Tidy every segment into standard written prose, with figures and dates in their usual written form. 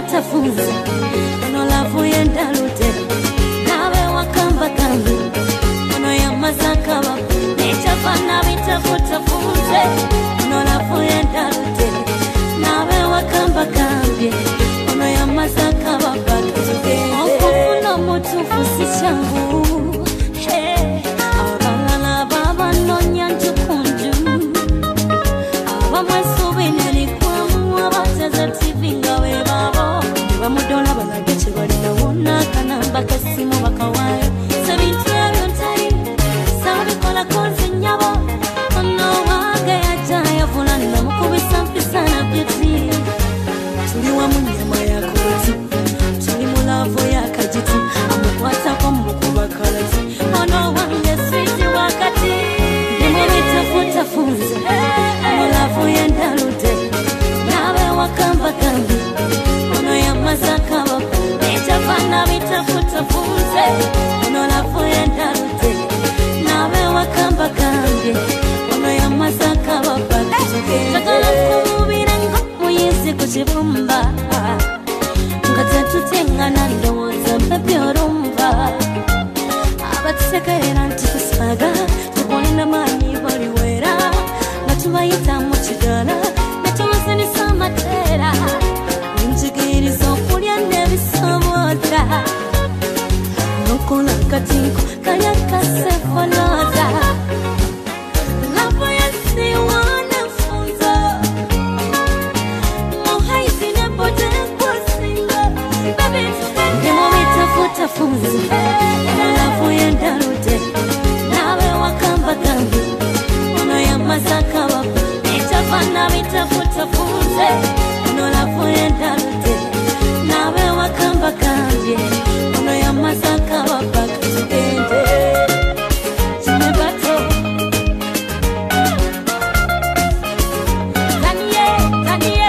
tafuta funza ono lavu yenda lute nawe wakamba kambi ono ya mazaka wa nechafana vitafuta funze ono lavu yenda lute nawe wakamba kambi ono ya mazaka wa batuge okufuna mutufu si changu abalala baba nonya ntukunju abamwesubinani kwamu abateza TV ngawe babo bamudola balagece balina wona kanamba kasimu bakawayo sebintu ebyontai sabikola konse nyabo ono wage yajaya fulani namukubisa mpisana byeti tuli wa munyama yakoti tuli mulavo yakajiti amukwata kwa mukubakalazi ono wange switi wakati nimebitafuta funze mulavo yenda lute nawe wakamba kambi ono ya mazaka wako nechafana vitafuta funze ono lavo yenda lute nawe wakamba kambi ono ya mazaka wako takala kumubira ngo muyisi kuchibumba ngatatutengana ndowoza pepe orumba abatsekerera nti kusaga tukolina manyi baliwera natubayita mu kigala natubasinisa amatera njigiriza okulya n'ebisomoza nokola katinko kalya kasefonoza lapo yasiwana funzo muhaizi nepote kwasinga ndimubitafuta funzo lapo yenda lute nawe wakamba kambi ono ya mazaka wako nechafana vitafuta funze ono lapo yenda lute nawe wakamba kambi ono ya mazaka wako tugende chimebato Daniel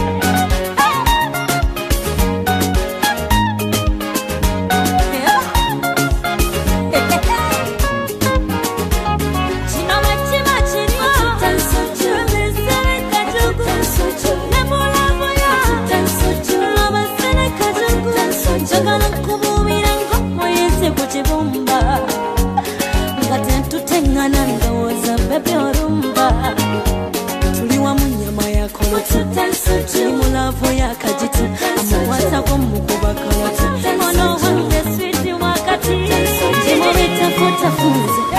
Jagala kububira ngo moyese kuchibumba ngatentu tengana ndoza bebe orumba tuliwa munyama yako tutansuchu mulavo yakajiti amwata kwa mukubakala ono wange switi wakati jimo vitafuta funze